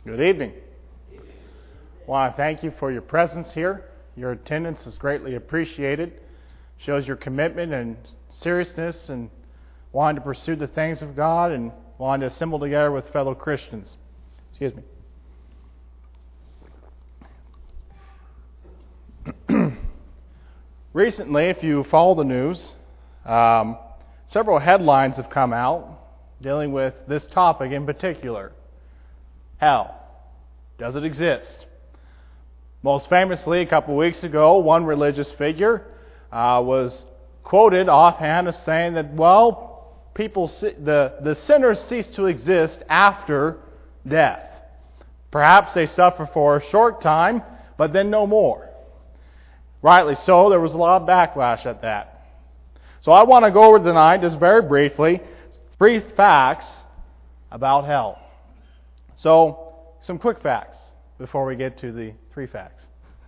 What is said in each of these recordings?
Good evening. I want to thank you for your presence here. Your attendance is greatly appreciated. Shows your commitment and seriousness and wanting to pursue the things of God and wanting to assemble together with fellow Christians. Excuse me. Recently, if you follow the news, several headlines have come out dealing with this topic in particular. Hell. Does it exist? Most famously, a couple weeks ago, one religious figure was quoted offhand as saying that, the sinners cease to exist after death. Perhaps they suffer for a short time, but then no more. Rightly so, there was a lot of backlash at that. So I want to go over tonight, just very briefly, 3 facts about hell. So, some quick facts before we get to the 3 facts.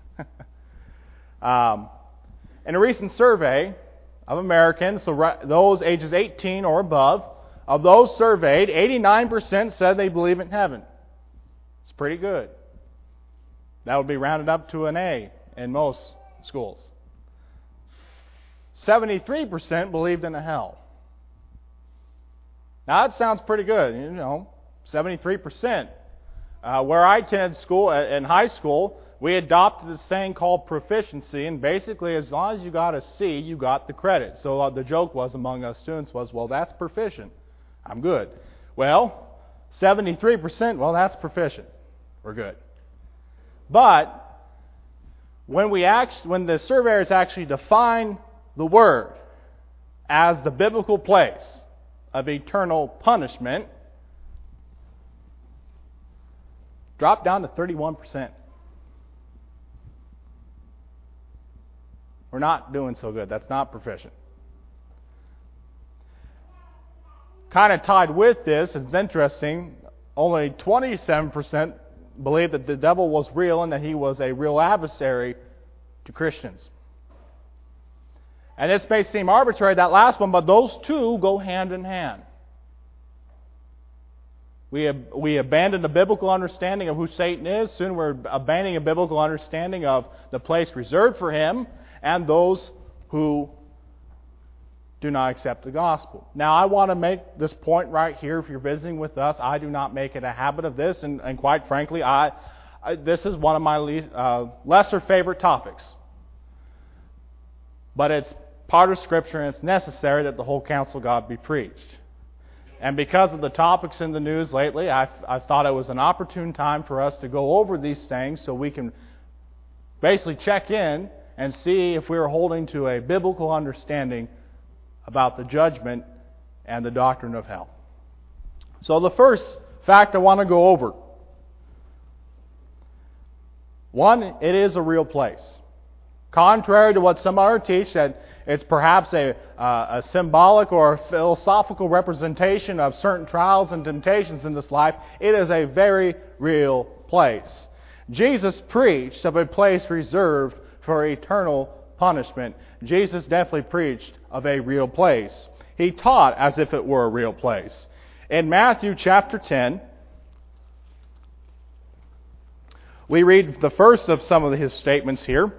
In a recent survey of Americans, so those ages 18 or above, of those surveyed, 89% said they believe in heaven. It's pretty good. That would be rounded up to an A in most schools. 73% believed in a hell. Now that sounds pretty good, 73%. Where I attended school, in high school, we adopted this thing called proficiency, and basically as long as you got a C, you got the credit. So the joke was among us students was, that's proficient. I'm good. 73%, that's proficient. We're good. But when the surveyors actually define the word as the biblical place of eternal punishment, dropped down to 31%. We're not doing so good. That's not proficient. Kind of tied with this, it's interesting, only 27% believe that the devil was real and that he was a real adversary to Christians. And this may seem arbitrary, that last one, but those two go hand in hand. We abandon a biblical understanding of who Satan is. Soon we're abandoning a biblical understanding of the place reserved for him and those who do not accept the gospel. Now, I want to make this point right here. If you're visiting with us, I do not make it a habit of this, and quite frankly, this is one of my lesser favorite topics. But it's part of Scripture, and it's necessary that the whole counsel of God be preached. And because of the topics in the news lately, I thought it was an opportune time for us to go over these things so we can basically check in and see if we're holding to a biblical understanding about the judgment and the doctrine of hell. So the first fact I want to go over. One, it is a real place. Contrary to what some others teach, that it's perhaps a symbolic or a philosophical representation of certain trials and temptations in this life, it is a very real place. Jesus preached of a place reserved for eternal punishment. Jesus definitely preached of a real place. He taught as if it were a real place. In Matthew chapter 10, we read the first of some of his statements here.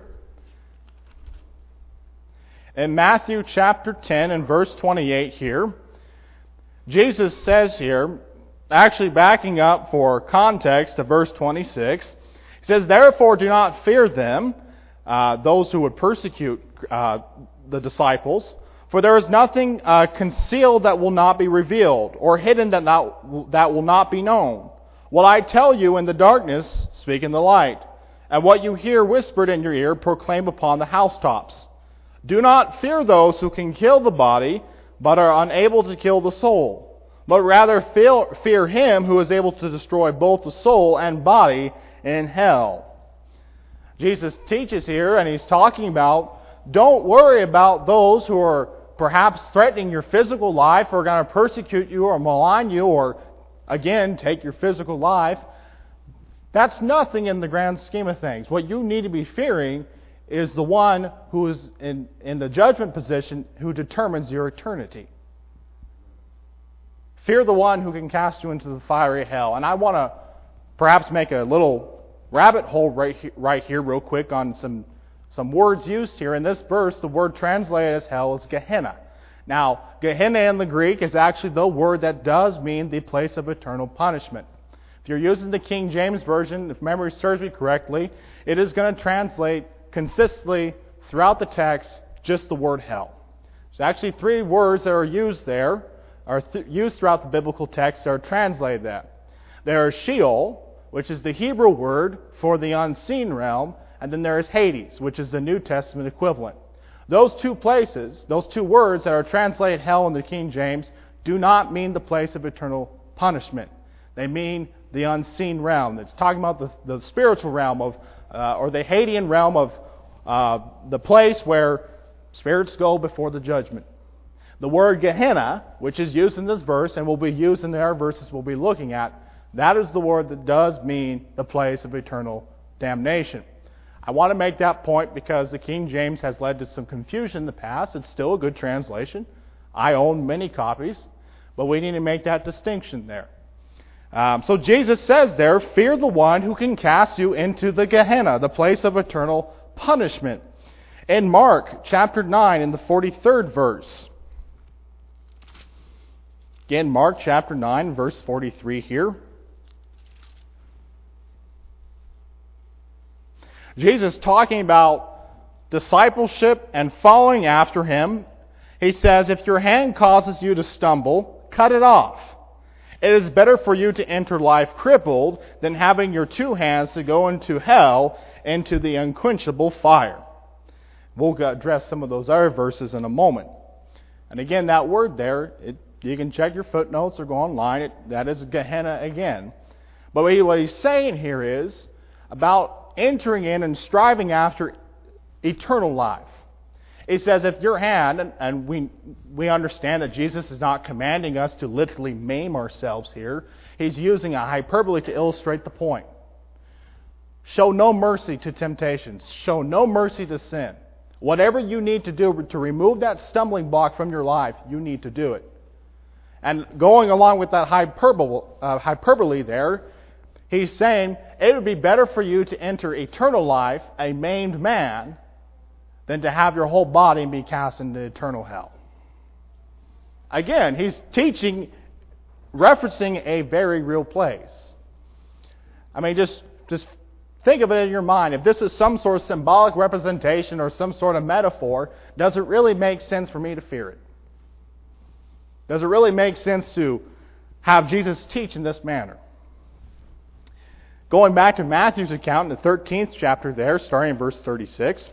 In Matthew chapter 10 and verse 28 here, Jesus says here, actually backing up for context to verse 26, he says, "Therefore do not fear them," those who would persecute the disciples, "for there is nothing concealed that will not be revealed, or hidden that will not be known. What I tell you in the darkness, speak in the light, and what you hear whispered in your ear, proclaim upon the housetops. Do not fear those who can kill the body, but are unable to kill the soul, but rather fear him who is able to destroy both the soul and body in hell." Jesus teaches here, and he's talking about, don't worry about those who are perhaps threatening your physical life, or going to persecute you or malign you, or again, take your physical life. That's nothing in the grand scheme of things. What you need to be fearing is the one who is in the judgment position who determines your eternity. Fear the one who can cast you into the fiery hell. And I want to perhaps make a little rabbit hole right here real quick on some words used here. In this verse, the word translated as hell is Gehenna. Now, Gehenna in the Greek is actually the word that does mean the place of eternal punishment. If you're using the King James Version, if memory serves me correctly, it is going to translate consistently throughout the text just the word hell. There's actually three words that are used there, used throughout the biblical text that are translated that. There is Sheol, which is the Hebrew word for the unseen realm, and then there is Hades, which is the New Testament equivalent. Those two places, those two words that are translated hell in the King James, do not mean the place of eternal punishment. They mean the unseen realm. It's talking about the spiritual realm of, or the Hadean realm of the place where spirits go before the judgment. The word Gehenna, which is used in this verse and will be used in the other verses we'll be looking at, that is the word that does mean the place of eternal damnation. I want to make that point because the King James has led to some confusion in the past. It's still a good translation. I own many copies, but we need to make that distinction there. So Jesus says there, fear the one who can cast you into the Gehenna, the place of eternal punishment. In Mark chapter 9, in the 43rd verse. Again, Mark chapter 9, verse 43 here. Jesus talking about discipleship and following after Him. He says, if your hand causes you to stumble, cut it off. It is better for you to enter life crippled than having your two hands to go into hell, into the unquenchable fire. We'll address some of those other verses in a moment. And again, that word there, you can check your footnotes or go online. That is Gehenna again. But what he's saying here is about entering in and striving after eternal life. He says if your hand, and we understand that Jesus is not commanding us to literally maim ourselves here. He's using a hyperbole to illustrate the point. Show no mercy to temptations. Show no mercy to sin. Whatever you need to do to remove that stumbling block from your life, you need to do it. And going along with that hyperbole there, he's saying it would be better for you to enter eternal life, a maimed man, than to have your whole body be cast into eternal hell. Again, he's teaching, referencing a very real place. I mean, just think of it in your mind. If this is some sort of symbolic representation or some sort of metaphor, does it really make sense for me to fear it? Does it really make sense to have Jesus teach in this manner? Going back to Matthew's account in the 13th chapter there, starting in verse 36.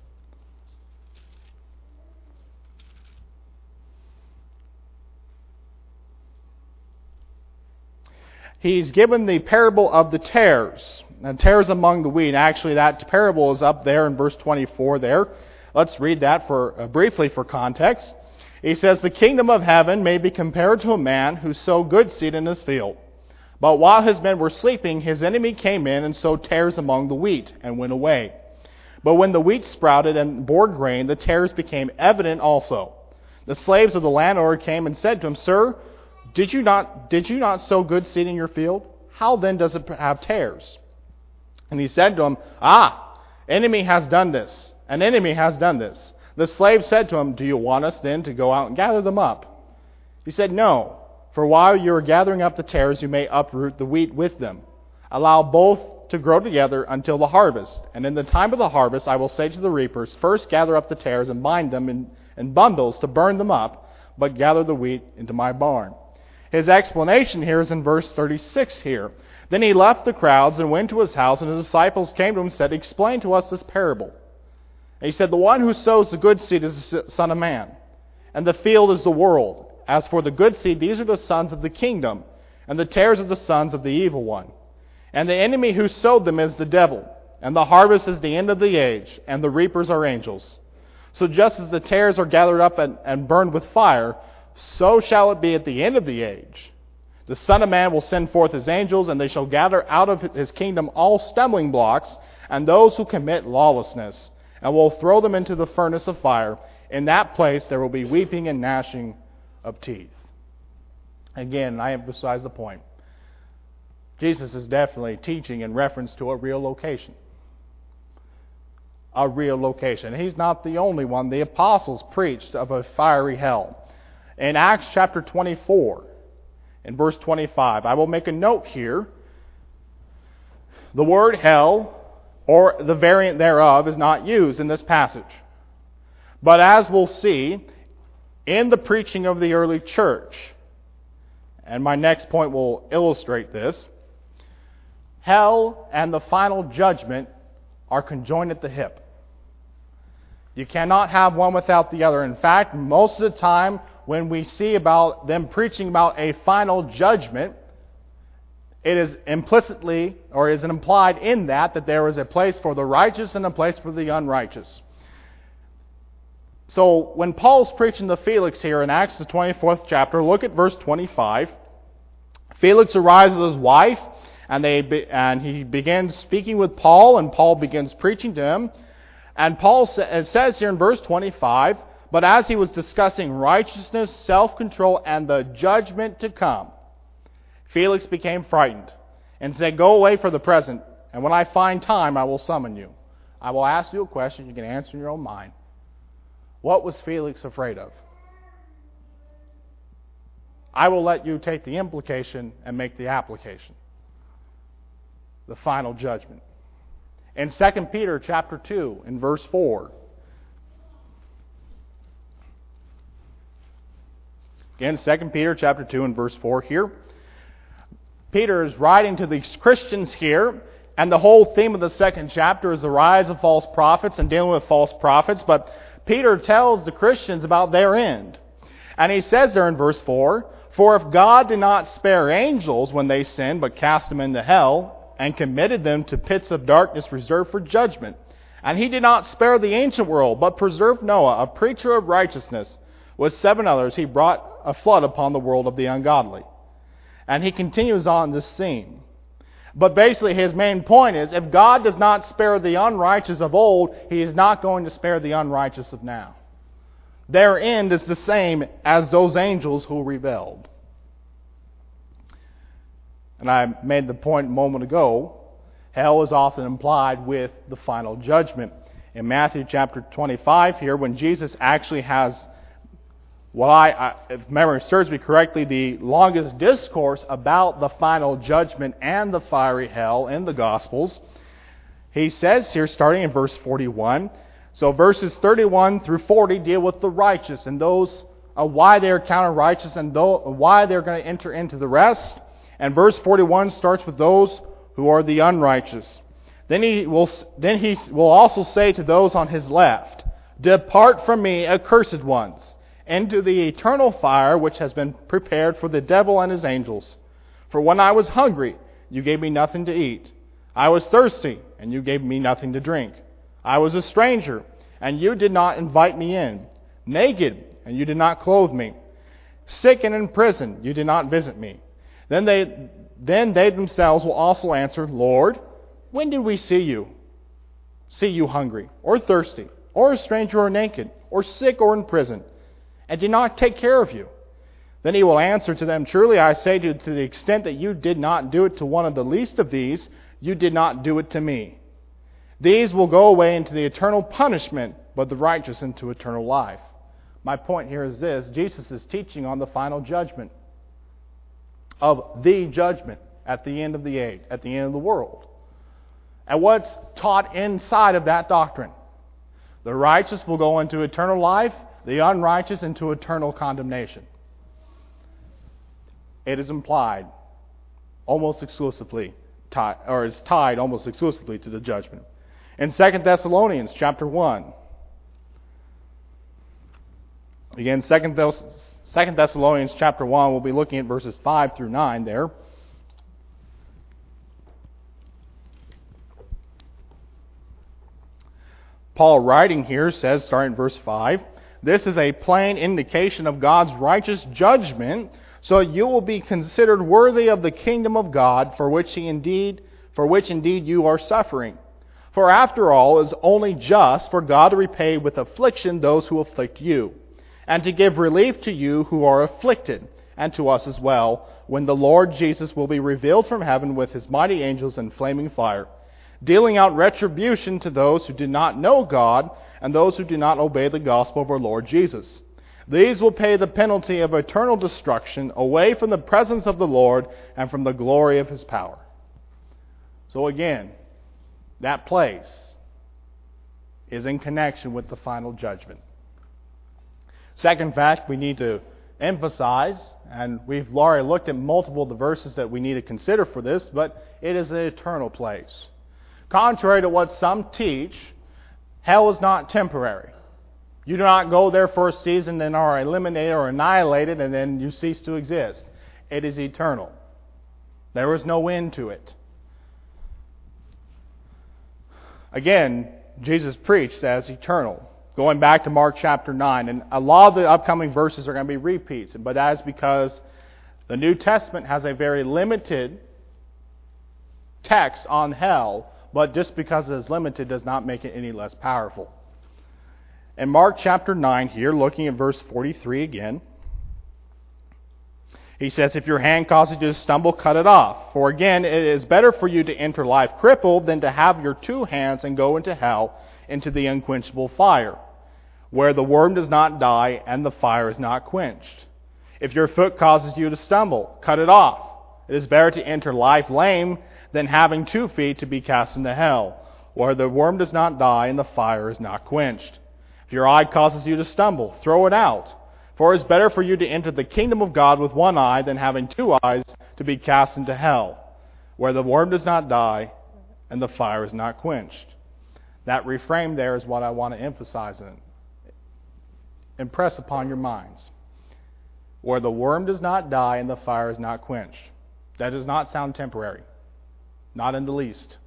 He's given the parable of the tares. And tares among the wheat. Actually, that parable is up there in verse 24 there. Let's read that briefly for context. He says, the kingdom of heaven may be compared to a man who sowed good seed in his field. But while his men were sleeping, his enemy came in and sowed tares among the wheat and went away. But when the wheat sprouted and bore grain, the tares became evident also. The slaves of the landowner came and said to him, Sir, did you not sow good seed in your field? How then does it have tares? And he said to him, enemy has done this. An enemy has done this. The slave said to him, Do you want us then to go out and gather them up? He said, No, for while you are gathering up the tares, you may uproot the wheat with them. Allow both to grow together until the harvest. And in the time of the harvest, I will say to the reapers, First gather up the tares and bind them in bundles to burn them up, but gather the wheat into my barn. His explanation here is in verse 36 here. Then he left the crowds and went to his house, and his disciples came to him and said, Explain to us this parable. And he said, The one who sows the good seed is the Son of Man, and the field is the world. As for the good seed, these are the sons of the kingdom, and the tares are the sons of the evil one. And the enemy who sowed them is the devil, and the harvest is the end of the age, and the reapers are angels. So just as the tares are gathered up and burned with fire, so shall it be at the end of the age. The Son of Man will send forth his angels, and they shall gather out of his kingdom all stumbling blocks, and those who commit lawlessness, and will throw them into the furnace of fire. In that place there will be weeping and gnashing of teeth. Again, I emphasize the point. Jesus is definitely teaching in reference to a real location. A real location. He's not the only one. The apostles preached of a fiery hell. In Acts chapter 24, in verse 25, I will make a note here. The word hell, or the variant thereof, is not used in this passage. But as we'll see, in the preaching of the early church, and my next point will illustrate this, hell and the final judgment are conjoined at the hip. You cannot have one without the other. In fact, most of the time when we see about them preaching about a final judgment, it is implicitly, or is implied in that there is a place for the righteous and a place for the unrighteous. So when Paul's preaching to Felix here in Acts the 24th chapter, look at verse 25. Felix arrives with his wife, and he begins speaking with Paul, and Paul begins preaching to him. And it says here in verse 25, but as he was discussing righteousness, self-control, and the judgment to come, Felix became frightened and said, "Go away for the present, and when I find time, I will summon you." I will ask you a question you can answer in your own mind. What was Felix afraid of? I will let you take the implication and make the application. The final judgment. In 2 Peter chapter 2, in verse 4. Again, 2 Peter chapter 2 and verse 4 here. Peter is writing to these Christians here, and the whole theme of the second chapter is the rise of false prophets and dealing with false prophets. But Peter tells the Christians about their end. And he says there in verse 4, "For if God did not spare angels when they sinned, but cast them into hell, and committed them to pits of darkness reserved for judgment, and he did not spare the ancient world, but preserved Noah, a preacher of righteousness, with 7 others, he brought a flood upon the world of the ungodly." And he continues on this theme. But basically his main point is, if God does not spare the unrighteous of old, he is not going to spare the unrighteous of now. Their end is the same as those angels who rebelled. And I made the point a moment ago, hell is often implied with the final judgment. In Matthew chapter 25 here, when Jesus actually has if memory serves me correctly, the longest discourse about the final judgment and the fiery hell in the Gospels. He says here, starting in verse 41, so verses 31 through 40 deal with the righteous and those why they are counted righteous and why they're going to enter into the rest. And verse 41 starts with those who are the unrighteous. Then he will also say to those on his left, "Depart from me, accursed ones, into the eternal fire which has been prepared for the devil and his angels. For when I was hungry, you gave me nothing to eat. I was thirsty, and you gave me nothing to drink. I was a stranger, and you did not invite me in. Naked, and you did not clothe me. Sick and in prison, you did not visit me." Then they themselves will also answer, "Lord, when did we see you hungry, or thirsty, or a stranger, or naked, or sick, or in prison, and did not take care of you?" Then he will answer to them, "Truly I say to the extent that you did not do it to one of the least of these, you did not do it to me." These will go away into the eternal punishment, but the righteous into eternal life. My point here is this: Jesus is teaching on the final judgment, of the judgment at the end of the age, at the end of the world. And what's taught inside of that doctrine? The righteous will go into eternal life, the unrighteous into eternal condemnation. It is implied almost exclusively, is tied almost exclusively to the judgment. In 2 Thessalonians chapter 1, again, 2 Thessalonians chapter 1, we'll be looking at verses 5 through 9 there. Paul writing here says, starting in verse 5, "This is a plain indication of God's righteous judgment, so you will be considered worthy of the kingdom of God, for which indeed you are suffering. For after all, it is only just for God to repay with affliction those who afflict you, and to give relief to you who are afflicted, and to us as well, when the Lord Jesus will be revealed from heaven with his mighty angels in flaming fire, dealing out retribution to those who did not know God and those who did not obey the gospel of our Lord Jesus. These will pay the penalty of eternal destruction away from the presence of the Lord and from the glory of his power. So again, that place is in connection with the final judgment. Second fact we need to emphasize, and we've already looked at multiple of the verses that we need to consider for this, but it is an eternal place. Contrary to what some teach, hell is not temporary. You do not go there for a season, then are eliminated or annihilated, and then you cease to exist. It is eternal. There is no end to it. Again, Jesus preached as eternal. Going back to Mark chapter 9, and a lot of the upcoming verses are going to be repeats, but that is because the New Testament has a very limited text on hell, but just because it is limited does not make it any less powerful. In Mark chapter 9 here, looking at verse 43 again, he says, if your hand causes you to stumble, cut it off. For again, it is better for you to enter life crippled than to have your two hands and go into hell, into the unquenchable fire, where the worm does not die and the fire is not quenched. If your foot causes you to stumble, cut it off. It is better to enter life lame than having 2 feet to be cast into hell, where the worm does not die and the fire is not quenched. If your eye causes you to stumble, throw it out. For it is better for you to enter the kingdom of God with 1 eye than having 2 eyes to be cast into hell, where the worm does not die and the fire is not quenched. That refrain there is what I want to emphasize and impress upon your minds. Where the worm does not die and the fire is not quenched. That does not sound temporary. Not in the least.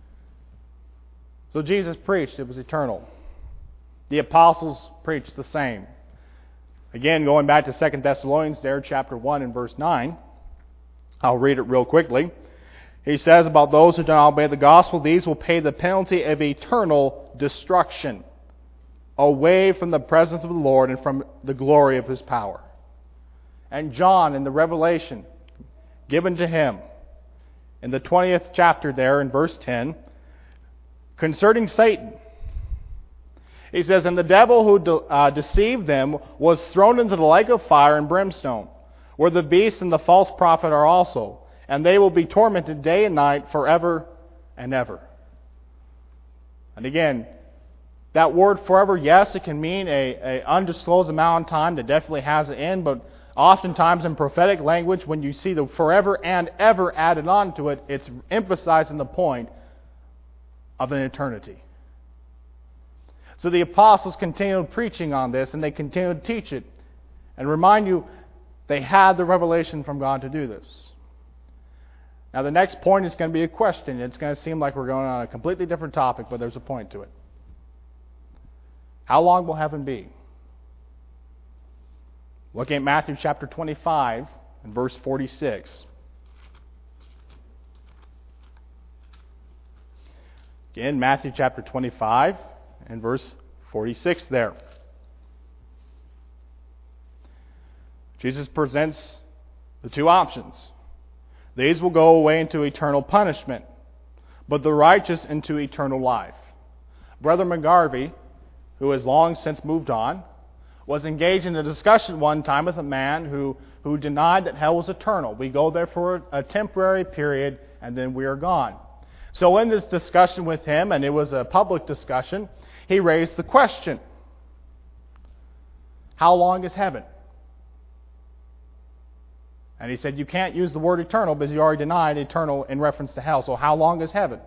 So Jesus preached it was eternal. The apostles preached the same. Again, going back to 2 Thessalonians there, chapter 1 and verse 9. I'll read it real quickly. He says about those who do not obey the gospel, these will pay the penalty of eternal destruction away from the presence of the Lord and from the glory of his power. And John, in the revelation given to him, in the 20th chapter there in verse 10, concerning Satan, he says, and the devil who deceived them was thrown into the lake of fire and brimstone, where the beast and the false prophet are also, and they will be tormented day and night forever and ever. And again, that word forever, yes, it can mean an undisclosed amount of time that definitely has an end, but oftentimes in prophetic language, when you see the forever and ever added on to it, it's emphasizing the point of an eternity. So the apostles continued preaching on this, and they continued to teach it. And remind you, they had the revelation from God to do this. Now the next point is going to be a question. It's going to seem like we're going on a completely different topic, but there's a point to it. How long will heaven be? Looking at Matthew chapter 25 and verse 46. Again, Matthew chapter 25 and verse 46 there. Jesus presents the 2 options. These will go away into eternal punishment, but the righteous into eternal life. Brother McGarvey, who has long since moved on, was engaged in a discussion one time with a man who denied that hell was eternal. We go there for a temporary period and then we are gone. So in this discussion with him, and it was a public discussion, he raised the question, how long is heaven? And he said, you can't use the word eternal because you already denied eternal in reference to hell. So how long is heaven?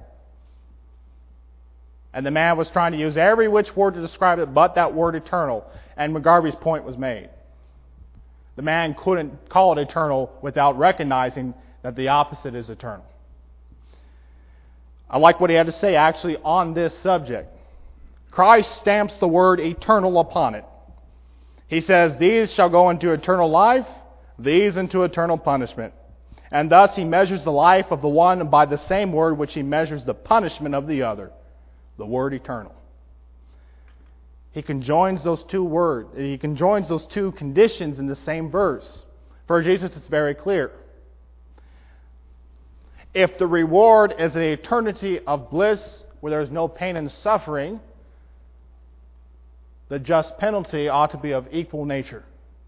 And the man was trying to use every which word to describe it but that word eternal. And McGarvey's point was made. The man couldn't call it eternal without recognizing that the opposite is eternal. I like what he had to say actually on this subject. Christ stamps the word eternal upon it. He says, these shall go into eternal life, these into eternal punishment. And thus he measures the life of the one by the same word which he measures the punishment of the other, the word eternal. He conjoins those 2 words. He conjoins those 2 conditions in the same verse. For Jesus, it's very clear. If the reward is an eternity of bliss where there is no pain and suffering, the just penalty ought to be of equal nature.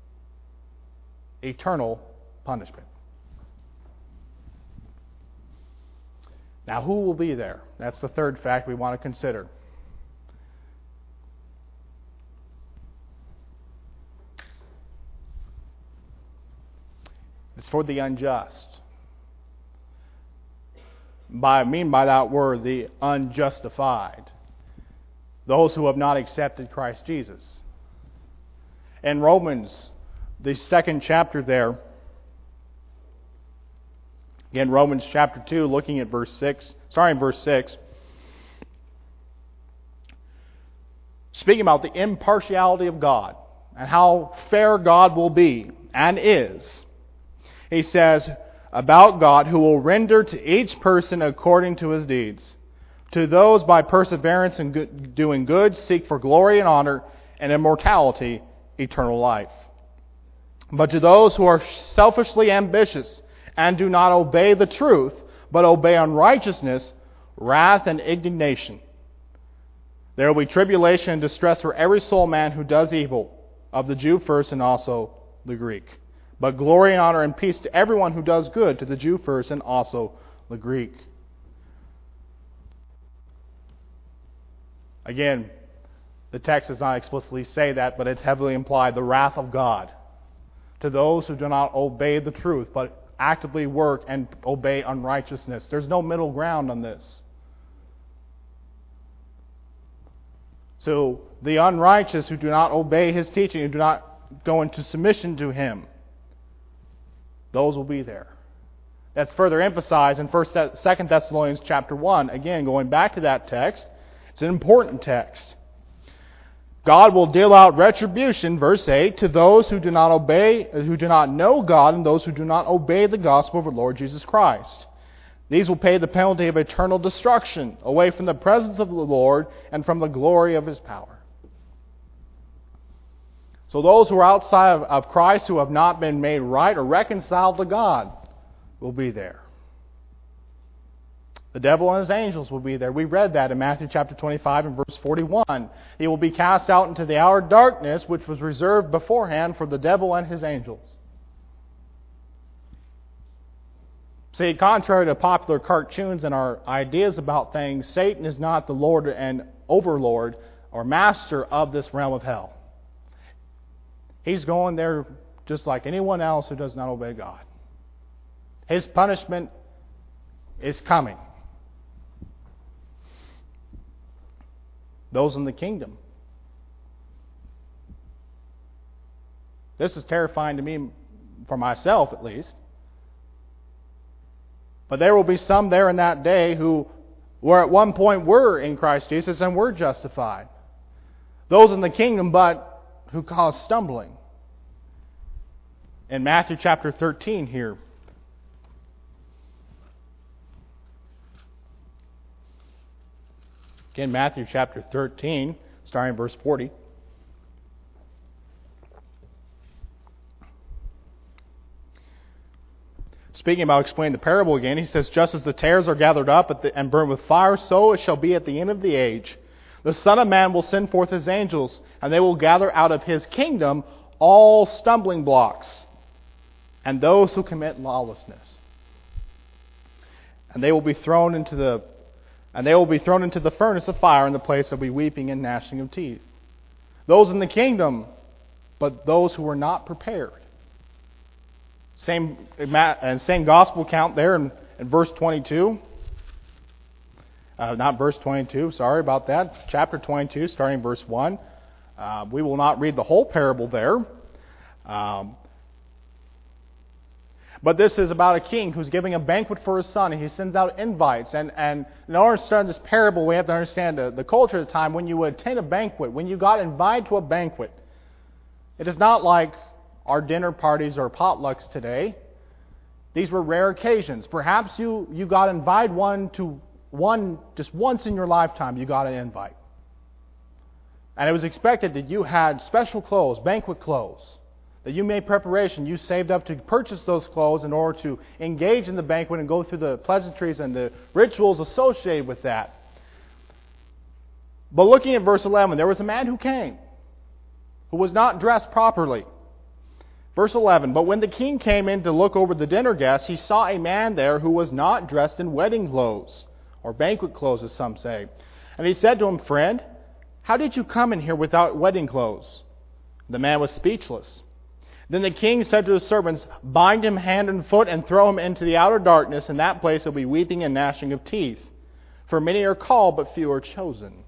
Eternal punishment. Now, who will be there? That's the third fact we want to consider. It's for the unjust. I mean by that word, the unjustified. Those who have not accepted Christ Jesus. In Romans, the 2nd chapter there, again, Romans chapter 2, looking at verse 6, speaking about the impartiality of God and how fair God will be and is. He says about God, who will render to each person according to his deeds. To those by perseverance in doing good seek for glory and honor and immortality, eternal life. But to those who are selfishly ambitious and do not obey the truth, but obey unrighteousness, wrath and indignation. There will be tribulation and distress for every soul man who does evil, of the Jew first and also the Greek. But glory and honor and peace to everyone who does good, to the Jew first and also the Greek. Again, the text does not explicitly say that, but it's heavily implied, the wrath of God to those who do not obey the truth, but actively work and obey unrighteousness. There's no middle ground on this. So the unrighteous who do not obey his teaching, who do not go into submission to him, those will be there. That's further emphasized in 2 Thessalonians chapter 1. Again, going back to that text, it's an important text. God will deal out retribution, verse 8, to those who do not obey, who do not know God, and those who do not obey the gospel of our Lord Jesus Christ. These will pay the penalty of eternal destruction, away from the presence of the Lord and from the glory of his power. So those who are outside of Christ, who have not been made right or reconciled to God, will be there. The devil and his angels will be there. We read that in Matthew chapter 25 and verse 41. He will be cast out into the outer darkness, which was reserved beforehand for the devil and his angels. See, contrary to popular cartoons and our ideas about things, Satan is not the Lord and overlord or master of this realm of hell. He's going there just like anyone else who does not obey God. His punishment is coming. Those in the kingdom. This is terrifying to me, for myself at least. But there will be some there in that day who were at one point were in Christ Jesus and were justified. Those in the kingdom, but who cause stumbling. In Matthew chapter 13 here. Again, Matthew chapter 13, starting in verse 40. Speaking about explaining the parable again, he says, just as the tares are gathered up and burned with fire, so it shall be at the end of the age. The Son of Man will send forth his angels, and they will gather out of his kingdom all stumbling blocks and those who commit lawlessness. And they will be thrown into the furnace of fire, in the place of weeping and gnashing of teeth. Those in the kingdom, but those who were not prepared. Same gospel account there in verse 22. Not verse 22, sorry about that. Chapter 22, starting verse 1. We will not read the whole parable there. But this is about a king who's giving a banquet for his son, and he sends out invites. And in order to understand this parable, we have to understand the culture of the time. When you would attend a banquet, when you got invited to a banquet, it is not like our dinner parties or potlucks today. These were rare occasions. Perhaps you got invited just once in your lifetime, you got an invite. And it was expected that you had special clothes, banquet clothes, that you made preparation. You saved up to purchase those clothes in order to engage in the banquet and go through the pleasantries and the rituals associated with that. But looking at verse 11, there was a man who came, who was not dressed properly. Verse 11, but when the king came in to look over the dinner guests, he saw a man there who was not dressed in wedding clothes, or banquet clothes, as some say. And he said to him, Friend, how did you come in here without wedding clothes? The man was speechless. Then the king said to his servants, Bind him hand and foot and throw him into the outer darkness. In that place will be weeping and gnashing of teeth. For many are called, but few are chosen.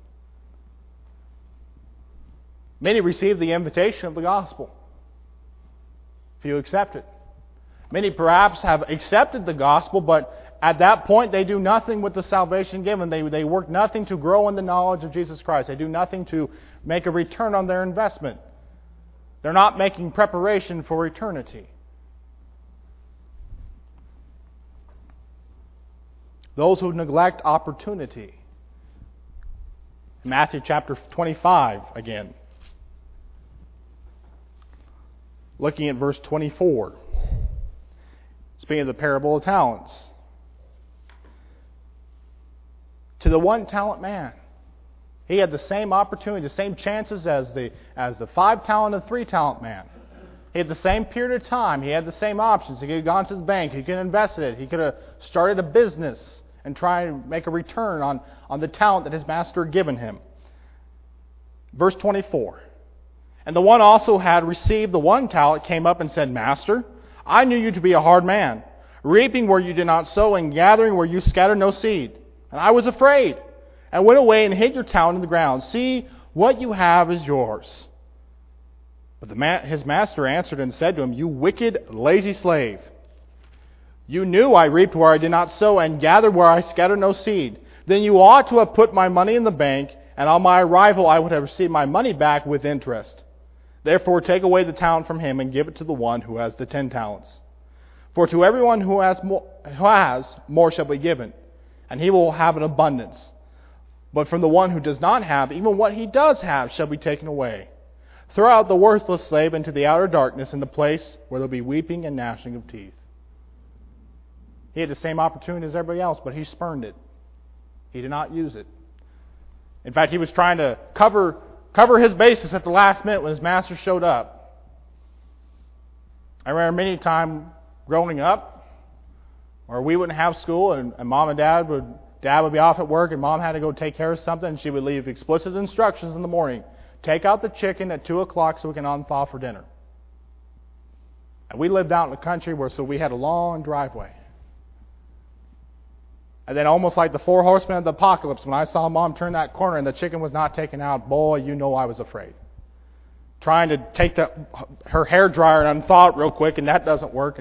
Many receive the invitation of the gospel. Few accept it. Many perhaps have accepted the gospel, but at that point they do nothing with the salvation given. They work nothing to grow in the knowledge of Jesus Christ. They do nothing to make a return on their investment. They're not making preparation for eternity. Those who neglect opportunity. Matthew chapter 25 again. Looking at verse 24. Speaking of the parable of talents. To the 1 talent man. He had the same opportunity, the same chances as the 5 talent and 3 talent man. He had the same period of time. He had the same options. He could have gone to the bank. He could have invested it. He could have started a business and try to make a return on the talent that his master had given him. Verse 24. And the one also had received the 1 talent came up and said, Master, I knew you to be a hard man, reaping where you did not sow and gathering where you scattered no seed. And I was afraid, and went away and hid your talent in the ground. See, what you have is yours. But his master answered and said to him, You wicked, lazy slave. You knew I reaped where I did not sow and gathered where I scattered no seed. Then you ought to have put my money in the bank, and on my arrival I would have received my money back with interest. Therefore take away the talent from him and give it to the one who has the 10 talents. For to everyone who has, more shall be given, and he will have an abundance. But from the one who does not have, even what he does have shall be taken away. Throw out the worthless slave into the outer darkness, in the place where there will be weeping and gnashing of teeth. He had the same opportunity as everybody else, but he spurned it. He did not use it. In fact, he was trying to cover his bases at the last minute when his master showed up. I remember many times growing up where we wouldn't have school and mom and dad would be off at work and mom had to go take care of something and she would leave explicit instructions in the morning. Take out the chicken at 2 o'clock so we can unthaw for dinner. And we lived out in the country so we had a long driveway. And then almost like the 4 horsemen of the apocalypse, when I saw Mom turn that corner and the chicken was not taken out, boy, you know I was afraid. Trying to take her hair dryer and unthaw it real quick, and that doesn't work.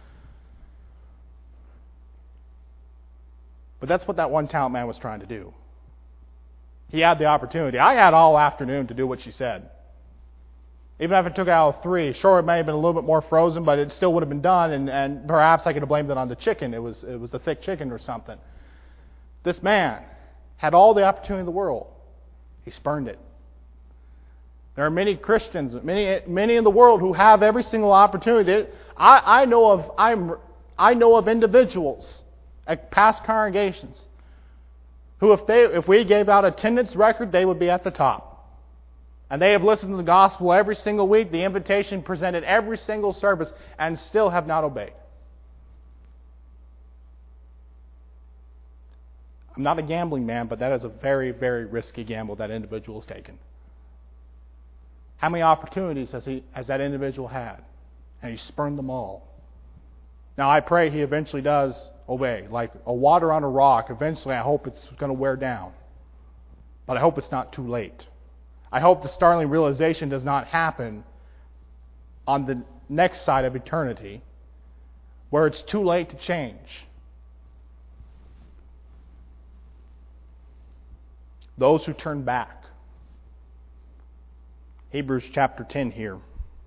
But that's what that 1 talent man was trying to do. He had the opportunity. I had all afternoon to do what she said. Even if it took out 3, sure, it may have been a little bit more frozen, but it still would have been done, and perhaps I could have blamed it on the chicken. It was the thick chicken or something. This man had all the opportunity in the world. He spurned it. There are many Christians, many in the world who have every single opportunity. I know of individuals at past congregations who, if we gave out attendance record, they would be at the top. And they have listened to the gospel every single week, the invitation presented every single service, and still have not obeyed. I'm not a gambling man, but that is a very, very risky gamble that individual has taken. How many opportunities has that individual had? And he spurned them all. Now I pray he eventually does obey. Like a water on a rock, eventually I hope it's going to wear down. But I hope it's not too late. I hope the startling realization does not happen on the next side of eternity, where it's too late to change. Those who turn back. Hebrews chapter 10 here.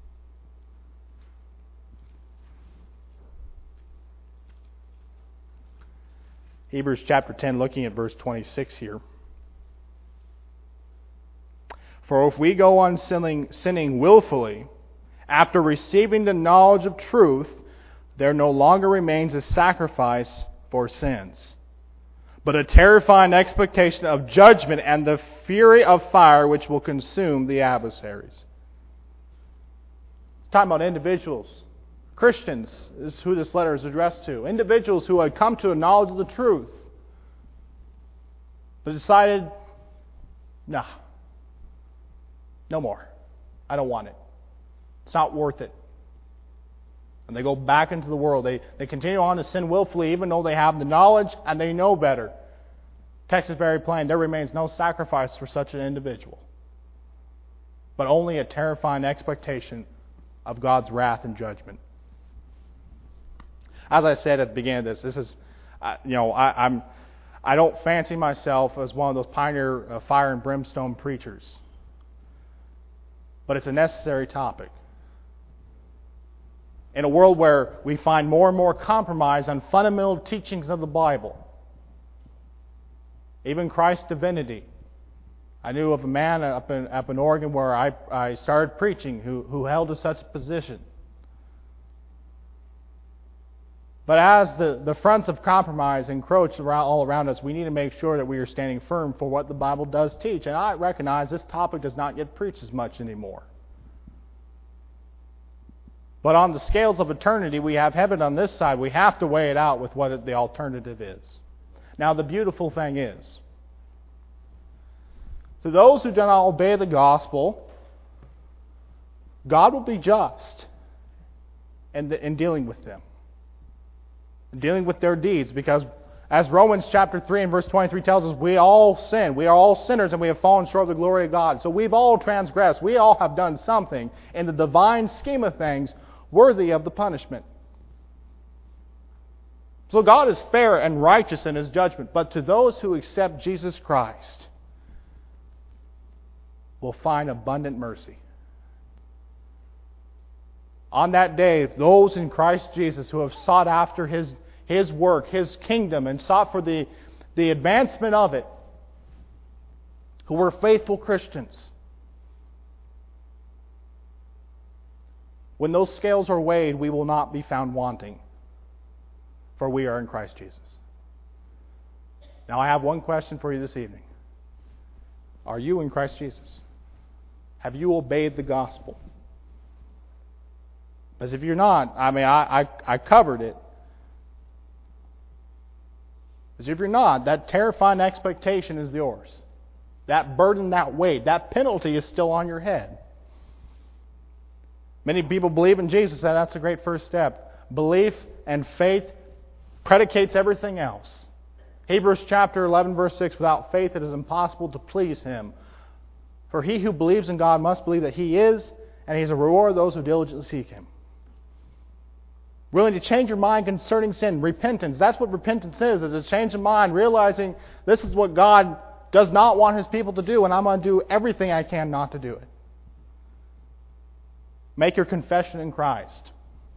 Hebrews chapter 10, looking at verse 26 here. For if we go on sinning willfully, After receiving the knowledge of truth, there no longer remains a sacrifice for sins, but a terrifying expectation of judgment and the fury of fire which will consume the adversaries. It's talking about individuals. Christians is who this letter is addressed to. Individuals who had come to a knowledge of the truth, but decided, no more. I don't want it. It's not worth it. And they go back into the world. They continue on to sin willfully, even though they have the knowledge and they know better. Text is very plain. There remains no sacrifice for such an individual, but only a terrifying expectation of God's wrath and judgment. As I said at the beginning of this is, I don't fancy myself as one of those pioneer fire and brimstone preachers, but it's a necessary topic. In a world where we find more and more compromise on fundamental teachings of the Bible, even Christ's divinity. I knew of a man up in Oregon where I started preaching who held to such a position. But as the fronts of compromise encroach all around us, we need to make sure that we are standing firm for what the Bible does teach. And I recognize this topic does not get preached as much anymore. But on the scales of eternity, we have heaven on this side. We have to weigh it out with what the alternative is. Now, the beautiful thing is, to those who do not obey the gospel, God will be just in dealing with them, in dealing with their deeds, because as Romans chapter 3 and verse 23 tells us, we all sin. We are all sinners and we have fallen short of the glory of God. So we've all transgressed. We all have done something in the divine scheme of things worthy of the punishment. So God is fair and righteous in His judgment, but to those who accept Jesus Christ will find abundant mercy. On that day, those in Christ Jesus who have sought after His work, His kingdom, and sought for the advancement of it, who were faithful Christians, when those scales are weighed, we will not be found wanting, for we are in Christ Jesus. Now I have one question for you this evening. Are you in Christ Jesus? Have you obeyed the gospel? Because if you're not, I covered it. Because if you're not, that terrifying expectation is yours. That burden, that weight, that penalty is still on your head. Many people believe in Jesus, and that's a great first step. Belief and faith predicates everything else. Hebrews chapter 11, verse 6, without faith it is impossible to please Him. For he who believes in God must believe that He is, and He is a rewarder of those who diligently seek Him. Willing to change your mind concerning sin. Repentance. That's what repentance is a change of mind, realizing this is what God does not want His people to do, and I'm going to do everything I can not to do it. Make your confession in Christ.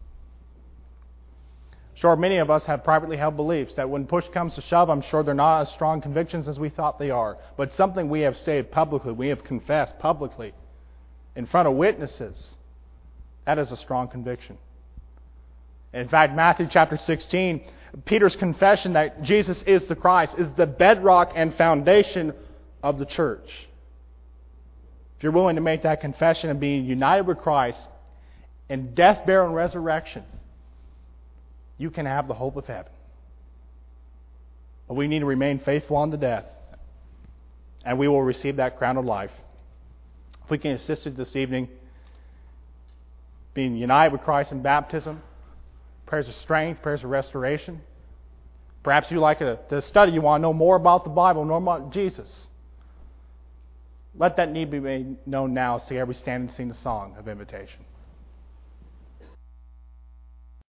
Sure, many of us have privately held beliefs that when push comes to shove, I'm sure they're not as strong convictions as we thought they are. But something we have stated publicly, we have confessed publicly in front of witnesses, that is a strong conviction. In fact, Matthew chapter 16, Peter's confession that Jesus is the Christ is the bedrock and foundation of the church. If you're willing to make that confession and be united with Christ in death, burial, and resurrection, you can have the hope of heaven. But we need to remain faithful unto death, and we will receive that crown of life. If we can assist you this evening, being united with Christ in baptism, prayers of strength, prayers of restoration. Perhaps you like to study, you want to know more about the Bible, more about Jesus. Let that need be made known now as together we stand and sing the song of invitation.